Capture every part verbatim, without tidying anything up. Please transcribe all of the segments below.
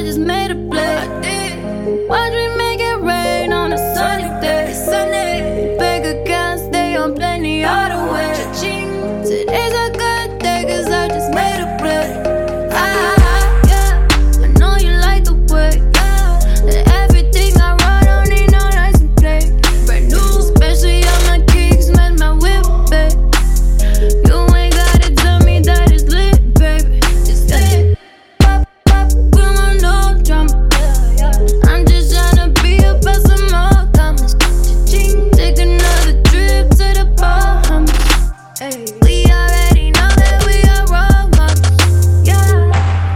just made a play. Watch me make it rain on a sunny day. Sunny. Bank account stay on plenty all the way. Today's a good day cause I just made a play. Ah, yeah, I know you like the way. Yeah, everything I run don't need no license plate. Brand new, especially on my kicks, man, my whip, babe. You ain't gotta tell me that it's lit, baby. It's lit. Pop, pop, we want no drama. I'm just tryna be about some more commas. Take another trip to the Bahamas. Hey. We already know that we are wrong, yeah.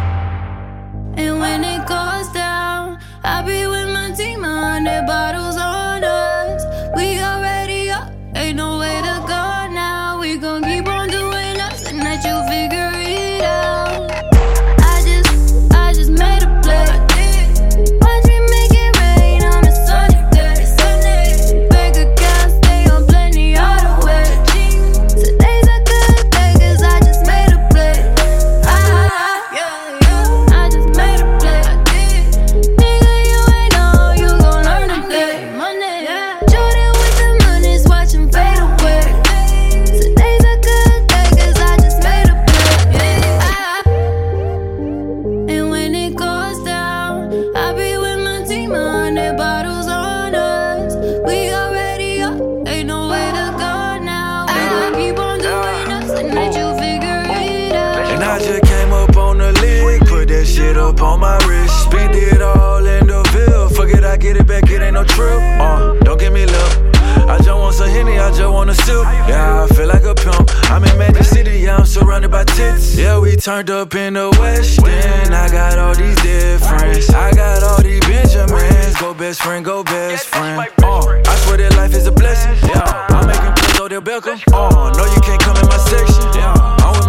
And when it goes down, I'll be with my team, a hundred bottles on us. We already up, ain't no way to go now. We gon' keep on doing us and let you figure it out. I just, I just made a play. Watch me make it rain on a sunny day. Sunny. Bank account stay on plenty all the way. Today's a good day cause I just made a play. Ah, yeah, yeah. I just made a play. Nigga, you ain't know you gon' learn today. Money, yeah. Jordan with the monies, watch him fade away. Today's a good day cause I just made a play. Ah. And when it goes down, I'll be with my team, a hundred bottles on us. We already up, ain't no way to go now. We gon' keep on doing us and let you figure it out. And I just came up on the league, put that shit up on my wrist. Spent it all in the Ville. Fuck it, I get it back, it ain't no trip. Uh, don't give me love. I just want some Henny, I just want a sip. Yeah, I feel like a pimp. I'm in Magic City, yeah, I'm surrounded by tits. Yeah, we turned up in the West End. I got all these dead friends. I got all these Benjamins. Go best friend, go best friend. Uh, I swear that life is a blessing. Yeah, I'm making plays, Odell Beckham. Uh, no, you can't come in my section. Yeah, I'm with